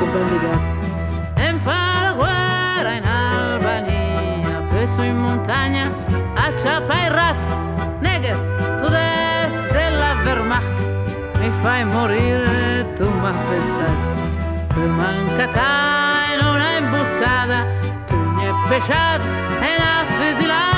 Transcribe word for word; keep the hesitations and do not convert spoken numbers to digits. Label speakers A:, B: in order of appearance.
A: bendiga. En fa la guerra in Albania, presso in montagna, a Chapairat, Neger, tedeschi della Wehrmacht. Mi fai morire, tu m'hai pensato, tu mancata in una imboscata, tu mi hai pesciato e una fusilata.